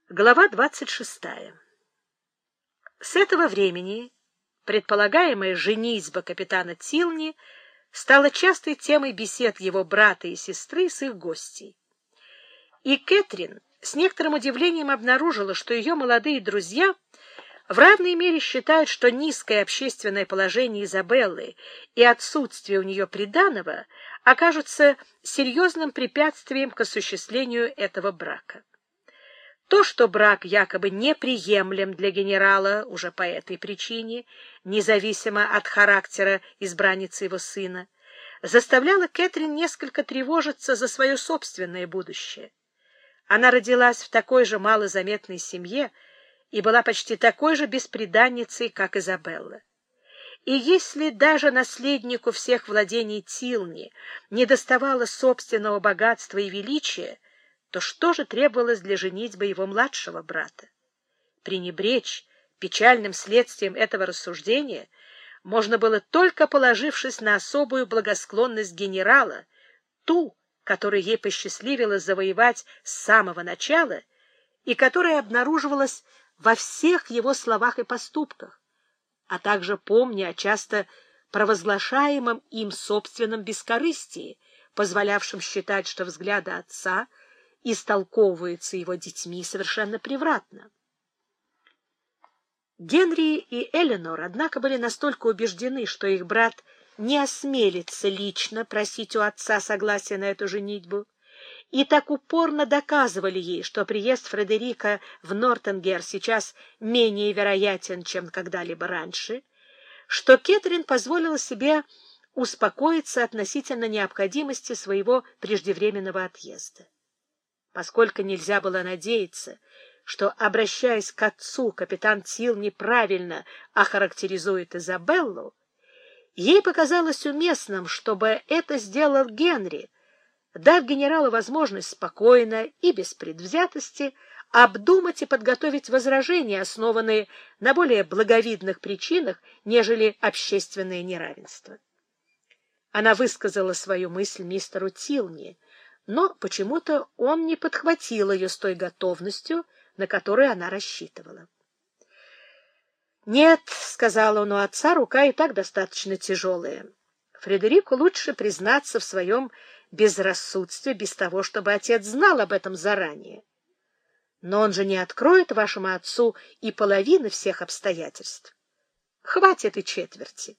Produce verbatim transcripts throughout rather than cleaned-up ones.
Глава двадцать шестая. С этого времени предполагаемая женитьба капитана Тилни стала частой темой бесед его брата и сестры с их гостей. И Кэтрин с некоторым удивлением обнаружила, что ее молодые друзья в равной мере считают, что низкое общественное положение Изабеллы и отсутствие у нее приданого окажутся серьезным препятствием к осуществлению этого брака. То, что брак якобы неприемлем для генерала уже по этой причине, независимо от характера избранницы его сына, заставляло Кэтрин несколько тревожиться за свое собственное будущее. Она родилась в такой же малозаметной семье и была почти такой же бесприданницей, как Изабелла. И если даже наследнику всех владений Тилни недоставало собственного богатства и величия, то что же требовалось для женитьбы его младшего брата? Пренебречь печальным следствием этого рассуждения можно было только положившись на особую благосклонность генерала, ту, которую ей посчастливилось завоевать с самого начала и которая обнаруживалась во всех его словах и поступках, а также помня о часто провозглашаемом им собственном бескорыстии, позволявшем считать, что взгляды отца истолковываются его детьми совершенно превратно. Генри и Эленор, однако, были настолько убеждены, что их брат не осмелится лично просить у отца согласия на эту женитьбу, и так упорно доказывали ей, что приезд Фредерика в Нортенгер сейчас менее вероятен, чем когда-либо раньше, что Кэтрин позволила себе успокоиться относительно необходимости своего преждевременного отъезда. Поскольку нельзя было надеяться, что, обращаясь к отцу, капитан Тилл неправильно охарактеризует Изабеллу, ей показалось уместным, чтобы это сделал Генри, дав генералу возможность спокойно и без предвзятости обдумать и подготовить возражения, основанные на более благовидных причинах, нежели общественное неравенство. Она высказала свою мысль мистеру Тилни, но почему-то он не подхватил ее с той готовностью, на которую она рассчитывала. «Нет», — сказал он, — «у отца рука и так достаточно тяжелая. Фредерику лучше признаться в своем безрассудстве без того, чтобы отец знал об этом заранее. Но он же не откроет вашему отцу и половины всех обстоятельств. Хватит и четверти».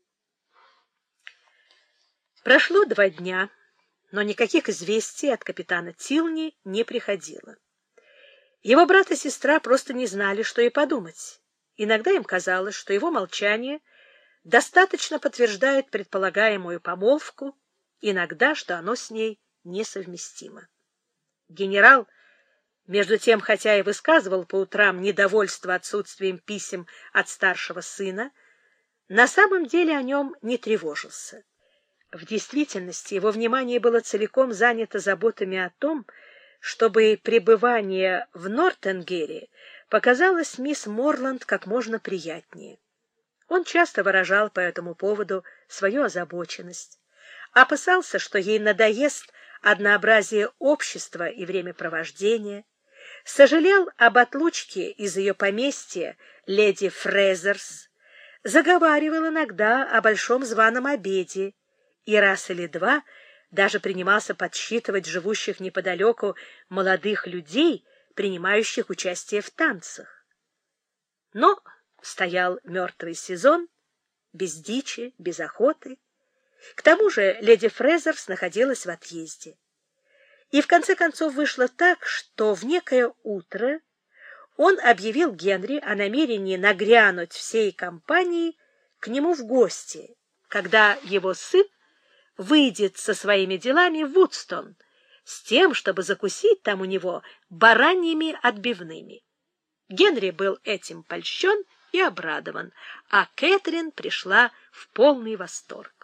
Прошло два дня, но никаких известий от капитана Тилни не приходило. Его брат и сестра просто не знали, что и подумать. Иногда им казалось, что его молчание достаточно подтверждает предполагаемую помолвку, иногда, что оно с ней несовместимо. Генерал, между тем, хотя и высказывал по утрам недовольство отсутствием писем от старшего сына, на самом деле о нем не тревожился. В действительности его внимание было целиком занято заботами о том, чтобы пребывание в Нортенгере показалось мисс Морланд как можно приятнее. Он часто выражал по этому поводу свою озабоченность, опасался, что ей надоест однообразие общества и времяпровождения, сожалел об отлучке из ее поместья леди Фрезерс, заговаривал иногда о большом званом обеде, и раз или два даже принимался подсчитывать живущих неподалеку молодых людей, принимающих участие в танцах. Но стоял мертвый сезон, без дичи, без охоты. К тому же леди Фрезерс находилась в отъезде. И в конце концов вышло так, что в некое утро он объявил Генри о намерении нагрянуть всей компанией к нему в гости, когда его сын выйдет со своими делами в Вудстон, с тем, чтобы закусить там у него бараньими отбивными. Генри был этим польщен и обрадован, а Кэтрин пришла в полный восторг.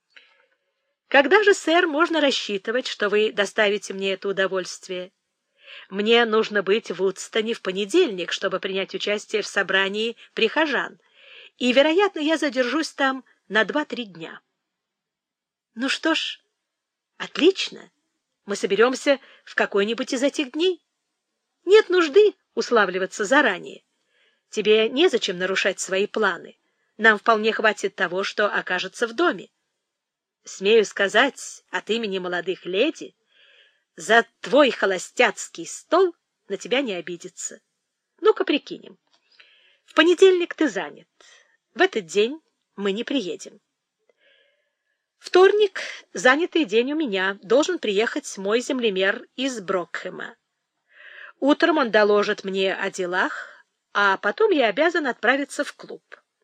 «Когда же, сэр, можно рассчитывать, что вы доставите мне это удовольствие? Мне нужно быть в Вудстоне в понедельник, чтобы принять участие в собрании прихожан, и, вероятно, я задержусь там на два-три дня». «Ну что ж, отлично. Мы соберемся в какой-нибудь из этих дней». Нет нужды уславливаться заранее. Тебе незачем нарушать свои планы. Нам вполне хватит того, что окажется в доме. Смею сказать от имени молодых леди, за твой холостяцкий стол на тебя не обидится. Ну-ка прикинем. В понедельник ты занят. В этот день мы не приедем. Вторник — занятый день у меня. Должен приехать мой землемер из Брокхэма. Утром он доложит мне о делах, а потом я обязан отправиться в клуб.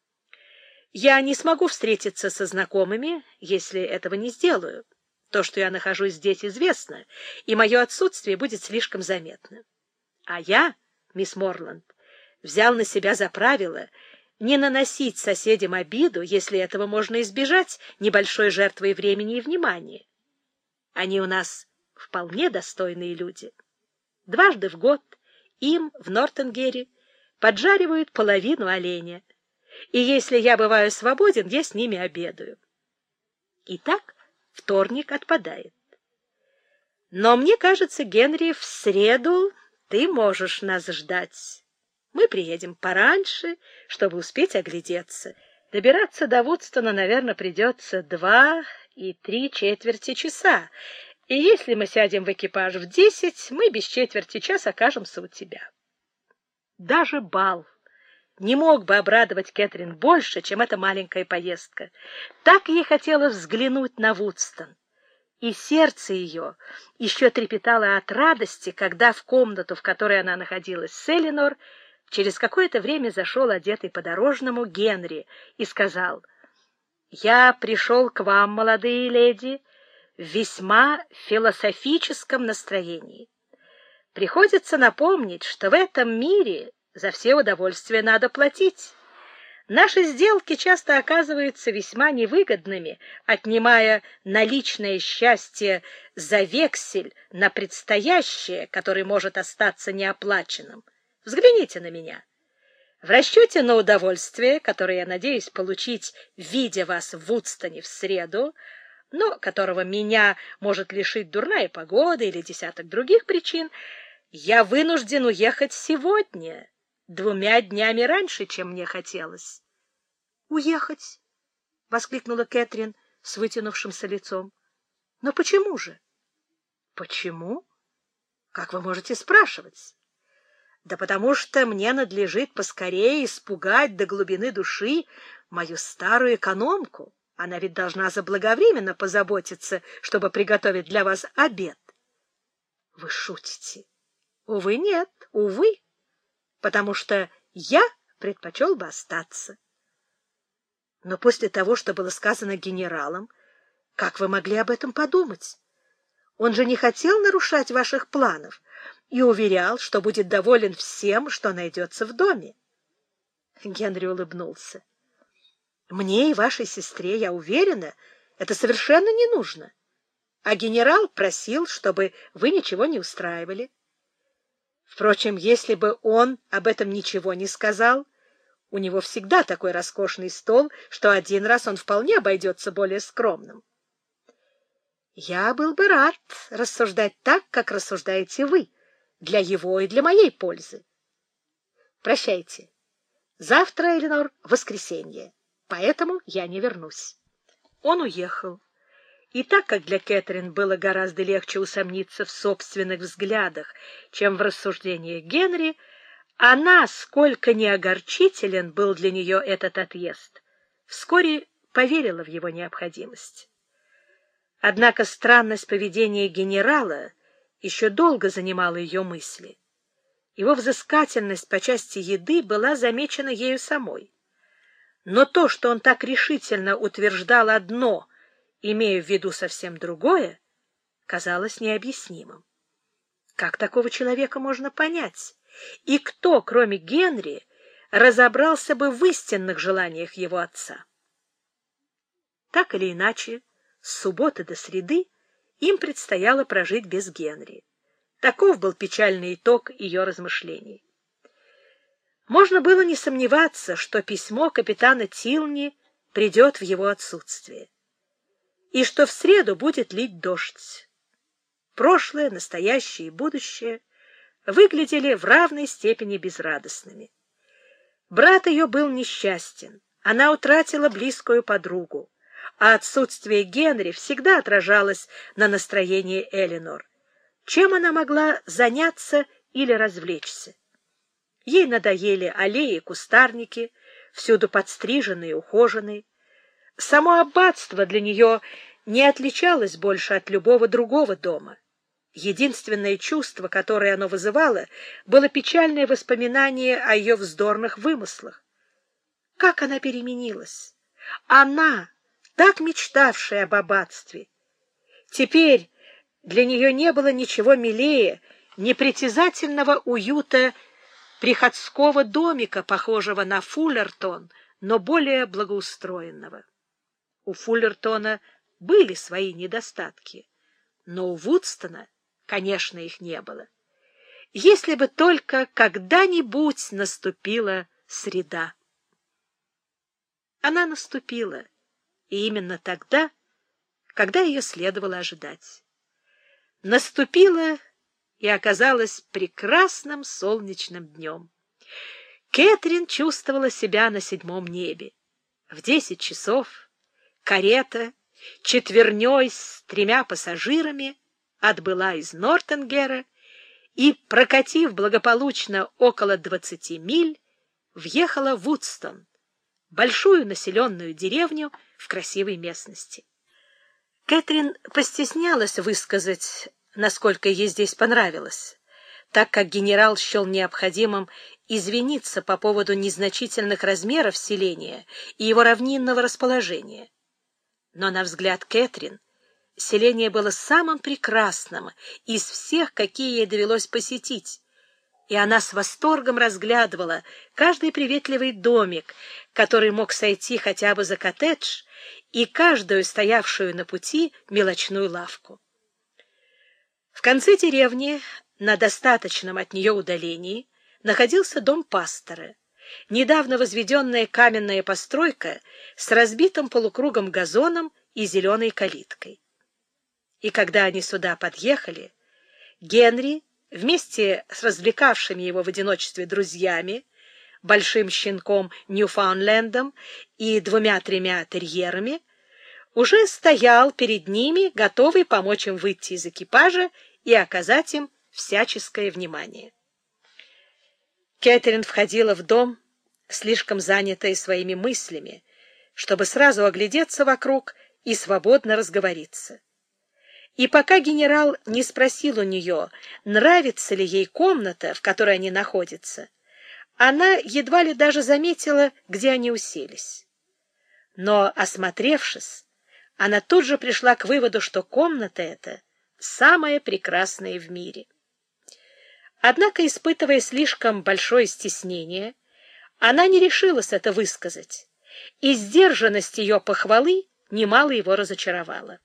Я не смогу встретиться со знакомыми, если этого не сделаю. То, что я нахожусь здесь, известно, и мое отсутствие будет слишком заметно. А я, мисс Морланд, взял на себя за правило не наносить соседям обиду, если этого можно избежать небольшой жертвой времени и внимания. Они у нас вполне достойные люди. Дважды в год им в Нортенгере поджаривают половину оленя, и если я бываю свободен, я с ними обедаю. Итак, вторник отпадает. Но мне кажется, Генри, в среду ты можешь нас ждать. Мы приедем пораньше, чтобы успеть оглядеться. Добираться до Вудстона, наверное, придется два и три четверти часа, и если мы сядем в экипаж в десять, мы без четверти часа окажемся у тебя. Даже бал не мог бы обрадовать Кэтрин больше, чем эта маленькая поездка. Так ей хотелось взглянуть на Вудстон. И сердце ее еще трепетало от радости, когда в комнату, в которой она находилась с Элинор, через какое-то время зашел одетый по-дорожному Генри и сказал: «Я пришел к вам, молодые леди, в весьма философическом настроении. Приходится напомнить, что в этом мире за все удовольствия надо платить. Наши сделки часто оказываются весьма невыгодными, отнимая наличное счастье за вексель на предстоящее, который может остаться неоплаченным. Взгляните на меня. В расчете на удовольствие, которое я надеюсь получить, видя вас в Вудстоне в среду, но которого меня может лишить дурная погода или десяток других причин, я вынужден уехать сегодня, двумя днями раньше, чем мне хотелось. — Уехать? — воскликнула Кэтрин с вытянувшимся лицом. — Но почему же? — Почему? Как вы можете спрашивать? Да потому что мне надлежит поскорее испугать до глубины души мою старую экономку. Она ведь должна заблаговременно позаботиться, чтобы приготовить для вас обед. — Вы шутите? — Увы, нет, увы, потому что я предпочел бы остаться. Но после того, что было сказано генералом, как вы могли об этом подумать? Он же не хотел нарушать ваших планов и уверял, что будет доволен всем, что найдется в доме. Генри улыбнулся. Мне и вашей сестре, я уверена, это совершенно не нужно. А генерал просил, чтобы вы ничего не устраивали. Впрочем, если бы он об этом ничего не сказал, у него всегда такой роскошный стол, что один раз он вполне обойдется более скромным. Я был бы рад рассуждать так, как рассуждаете вы, для его и для моей пользы. Прощайте. Завтра, Эленор, воскресенье, поэтому я не вернусь. Он уехал. И так как для Кэтрин было гораздо легче усомниться в собственных взглядах, чем в рассуждениях Генри, она, сколько ни огорчителен был для нее этот отъезд, вскоре поверила в его необходимость. Однако странность поведения генерала еще долго занимала ее мысли. Его взыскательность по части еды была замечена ею самой. Но то, что он так решительно утверждал одно, имея в виду совсем другое, казалось необъяснимым. Как такого человека можно понять? И кто, кроме Генри, разобрался бы в истинных желаниях его отца? Так или иначе, с субботы до среды им предстояло прожить без Генри. Таков был печальный итог ее размышлений. Можно было не сомневаться, что письмо капитана Тилни придет в его отсутствие, и что в среду будет лить дождь. Прошлое, настоящее и будущее выглядели в равной степени безрадостными. Брат ее был несчастен, она утратила близкую подругу, а отсутствие Генри всегда отражалось на настроении Элинор. Чем она могла заняться или развлечься? Ей надоели аллеи и кустарники, всюду подстриженные и ухоженные. Само аббатство для нее не отличалось больше от любого другого дома. Единственное чувство, которое оно вызывало, было печальное воспоминание о ее вздорных вымыслах. Как она переменилась! Она, так мечтавшая об аббатстве! Теперь для нее не было ничего милее непритязательного уюта приходского домика, похожего на Фуллертон, но более благоустроенного. У Фуллертона были свои недостатки, но у Вудстона, конечно, их не было. Если бы только когда-нибудь наступила среда. Она наступила, и именно тогда, когда ее следовало ожидать. Наступила и оказалась прекрасным солнечным днем. Кэтрин чувствовала себя на седьмом небе. В десять часов карета четверней с тремя пассажирами отбыла из Нортенгера и, прокатив благополучно около двадцати миль, въехала в Вудстон, большую населенную деревню в красивой местности. Кэтрин постеснялась высказать, насколько ей здесь понравилось, так как генерал счел необходимым извиниться по поводу незначительных размеров селения и его равнинного расположения. Но, на взгляд Кэтрин, селение было самым прекрасным из всех, какие ей довелось посетить, и она с восторгом разглядывала каждый приветливый домик, который мог сойти хотя бы за коттедж, и каждую стоявшую на пути мелочную лавку. В конце деревни, на достаточном от нее удалении, находился дом пастора, недавно возведенная каменная постройка с разбитым полукругом газоном и зеленой калиткой. И когда они сюда подъехали, Генри вместе с развлекавшими его в одиночестве друзьями, большим щенком Ньюфаундлендом и двумя-тремя терьерами, уже стоял перед ними, готовый помочь им выйти из экипажа и оказать им всяческое внимание. Кэтрин входила в дом, слишком занятая своими мыслями, чтобы сразу оглядеться вокруг и свободно разговориться. И пока генерал не спросил у нее, нравится ли ей комната, в которой они находятся, она едва ли даже заметила, где они уселись. Но, осмотревшись, она тут же пришла к выводу, что комната эта самая прекрасная в мире. Однако, испытывая слишком большое стеснение, она не решилась это высказать, и сдержанность ее похвалы немало его разочаровала.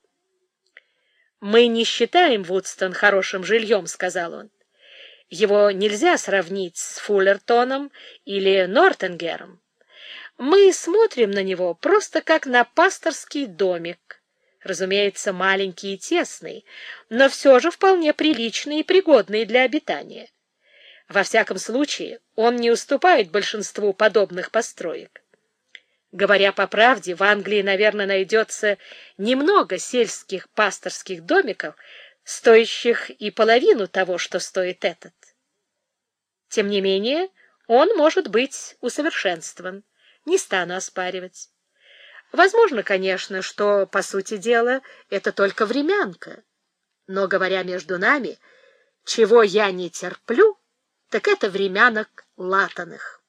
«Мы не считаем Вудстон хорошим жильем», — сказал он. «Его нельзя сравнить с Фуллертоном или Нортенгером. Мы смотрим на него просто как на пасторский домик, разумеется, маленький и тесный, но все же вполне приличный и пригодный для обитания. Во всяком случае, он не уступает большинству подобных построек. Говоря по правде, в Англии, наверное, найдется немного сельских пасторских домиков, стоящих и половину того, что стоит этот. Тем не менее, он может быть усовершенствован, не стану оспаривать. Возможно, конечно, что, по сути дела, это только времянка. Но, говоря между нами, чего я не терплю, так это времянок латаных.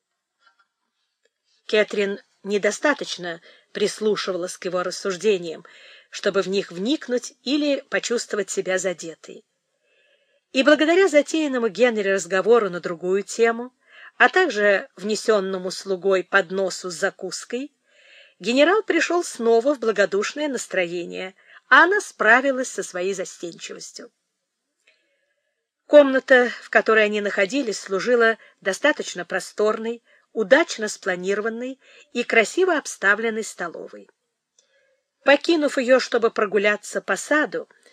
Кэтрин недостаточно прислушивалась к его рассуждениям, чтобы в них вникнуть или почувствовать себя задетой. И благодаря затеянному Генри разговору на другую тему, а также внесенному слугой подносу с закуской, генерал пришел снова в благодушное настроение, а она справилась со своей застенчивостью. Комната, в которой они находились, служила достаточно просторной, удачно спланированной и красиво обставленной столовой. Покинув ее, чтобы прогуляться по саду,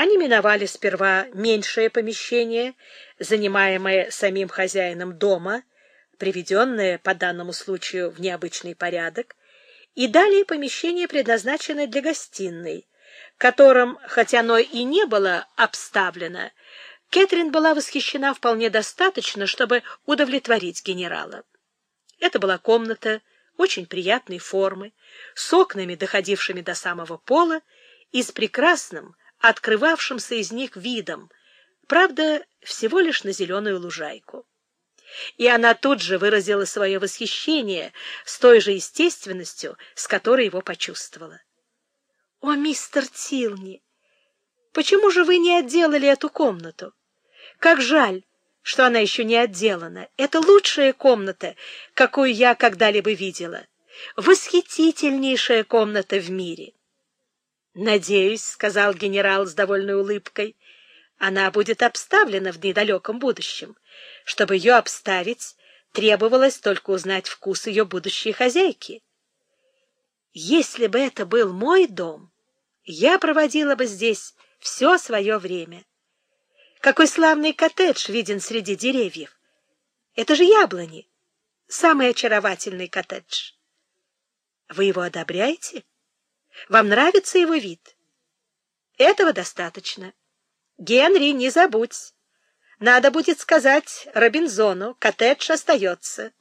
Они миновали сперва меньшее помещение, занимаемое самим хозяином дома, приведенное по данному случаю в необычный порядок, и далее помещение, предназначенное для гостиной, которым, хотя оно и не было обставлено, Кэтрин была восхищена вполне достаточно, чтобы удовлетворить генерала. Это была комната очень приятной формы, с окнами, доходившими до самого пола, и с прекрасным, открывавшимся из них видом, правда, всего лишь на зеленую лужайку. И она тут же выразила свое восхищение с той же естественностью, с которой его почувствовала. — О, мистер Тилни, почему же вы не отделали эту комнату? Как жаль, что она еще не отделана. Это лучшая комната, какую я когда-либо видела. Восхитительнейшая комната в мире. — Надеюсь, — сказал генерал с довольной улыбкой, — она будет обставлена в недалеком будущем. Чтобы ее обставить, требовалось только узнать вкус ее будущей хозяйки. Если бы это был мой дом, я проводила бы здесь все свое время. Какой славный коттедж виден среди деревьев! Это же яблони, самый очаровательный коттедж. Вы его одобряете? Вам нравится его вид? Этого достаточно. Генри, не забудь. Надо будет сказать Робинзону, коттедж остается.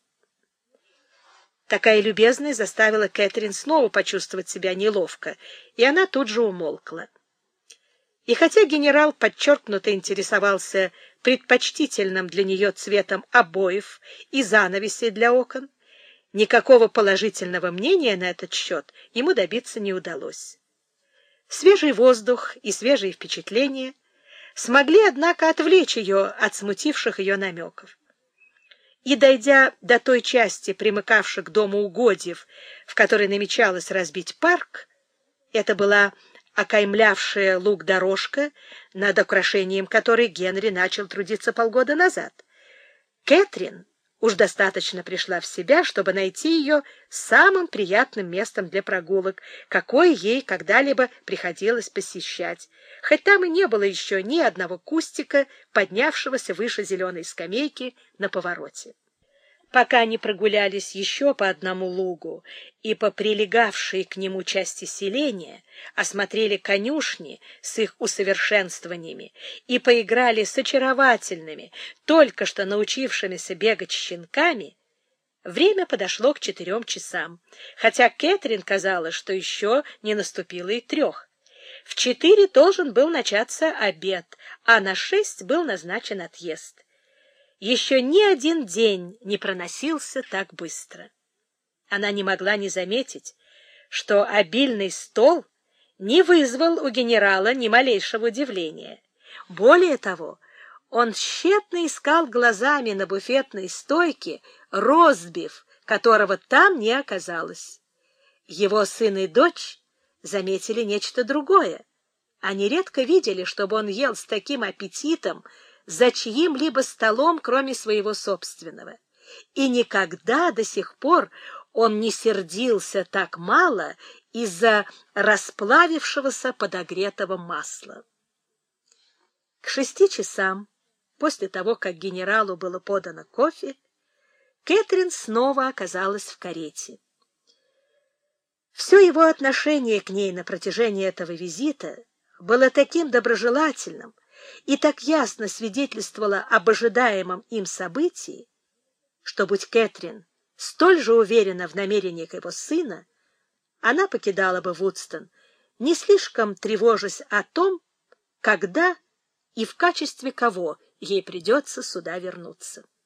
Такая любезность заставила Кэтрин снова почувствовать себя неловко, и она тут же умолкла. И хотя генерал подчеркнуто интересовался предпочтительным для нее цветом обоев и занавесей для окон, никакого положительного мнения на этот счет ему добиться не удалось. Свежий воздух и свежие впечатления смогли, однако, отвлечь ее от смутивших ее намеков. И, дойдя до той части, примыкавшей к дому угодьев, в которой намечалось разбить парк, это была окаймлявшая луг дорожка, над украшением которой Генри начал трудиться полгода назад, Кэтрин уж достаточно пришла в себя, чтобы найти ее самым приятным местом для прогулок, какое ей когда-либо приходилось посещать, хоть там и не было еще ни одного кустика, поднявшегося выше зеленой скамейки на повороте. Пока они прогулялись еще по одному лугу и по прилегавшей к нему части селения, осмотрели конюшни с их усовершенствованиями и поиграли с очаровательными, только что научившимися бегать щенками, время подошло к четырем часам, хотя Кэтрин казалось, что еще не наступило и трех. В четыре должен был начаться обед, а на шесть был назначен отъезд. Еще ни один день не проносился так быстро. Она не могла не заметить, что обильный стол не вызвал у генерала ни малейшего удивления. Более того, он тщетно искал глазами на буфетной стойке ростбиф, которого там не оказалось. Его сын и дочь заметили нечто другое. Они редко видели, чтобы он ел с таким аппетитом за чьим-либо столом, кроме своего собственного. И никогда до сих пор он не сердился так мало из-за расплавившегося подогретого масла. К шести часам, после того, как генералу было подано кофе, Кэтрин снова оказалась в карете. Все его отношение к ней на протяжении этого визита было таким доброжелательным и так ясно свидетельствовало об ожидаемом им событии, что, будь Кэтрин столь же уверена в намерениях его сына, она покидала бы Вудстон, не слишком тревожась о том, когда и в качестве кого ей придется сюда вернуться.